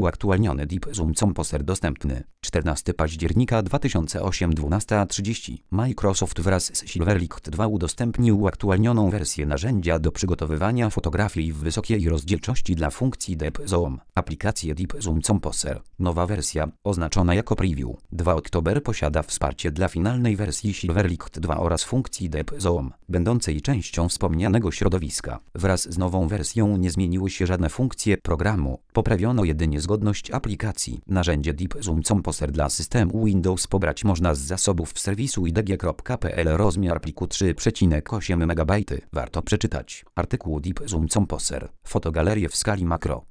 Uaktualniony Deep Zoom Composer dostępny. 14 października 2008 12:30. Microsoft wraz z Silverlight 2 udostępnił uaktualnioną wersję narzędzia do przygotowywania fotografii w wysokiej rozdzielczości dla funkcji Deep Zoom. Aplikację Deep Zoom Composer. Nowa wersja, oznaczona jako Preview. 2 Oktober posiada wsparcie dla finalnej wersji Silverlight 2 oraz funkcji Deep Zoom, będącej częścią wspomnianego środowiska. Wraz z nową wersją nie zmieniły się żadne funkcje programu, poprawiono jedynie zgodność aplikacji. Narzędzie Deep Zoom Composer dla systemu Windows pobrać można z zasobów serwisu idg.pl. Rozmiar pliku 3,8 MB. Warto przeczytać artykuł Deep Zoom Composer. Fotogalerie w skali makro.